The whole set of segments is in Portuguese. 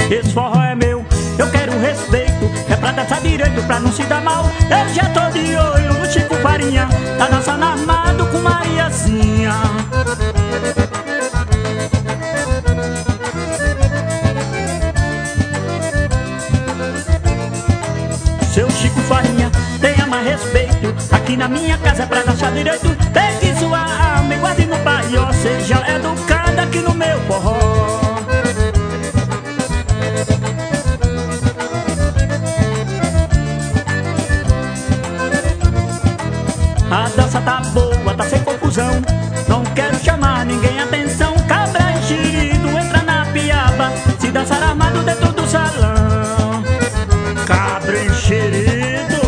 Esse forró é meu, eu quero respeito. É pra dançar direito, pra não se dar mal. Eu já tô de olho no Chico Farinha, tá dançando armado com Mariazinha. Seu Chico Farinha, tenha mais respeito. Aqui na minha casa é pra dançar direito. Pegue sua alma e guarde no paió. Seja educada aqui no meu forró. A dança tá boa, tá sem confusão. Não quero chamar ninguém atenção. Cabra enxerido, entra na piaba. Se dançar armado dentro do salão. Cabra enxerido.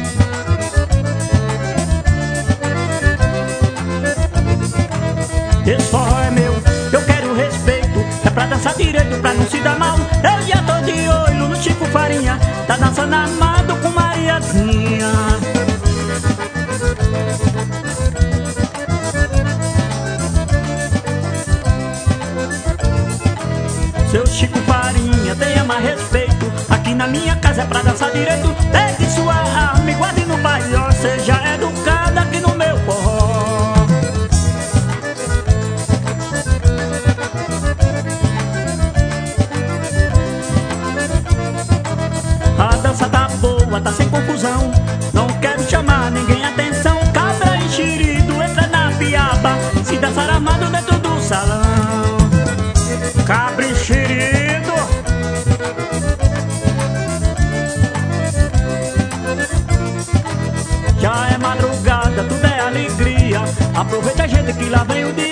Esse forró é meu, eu quero respeito. É pra dançar direito, pra não se dar mal. Eu já tô de olho no Chico Farinha, tá dançando armado com Mariazinha. Seu Chico Farinha, tenha mais respeito. Aqui na minha casa é pra dançar direito. Pegue sua arma e guarde no paió. Seja educada aqui no meu forró. A dança tá boa, tá sem confusão. Não quero chamar ninguém atenção. Cabra enxerido, entra na piaba. Se dançar armado dentro do salão. Cabra enxerido. Já é madrugada, tudo é alegria. Aproveita, gente, que lá vem o dia.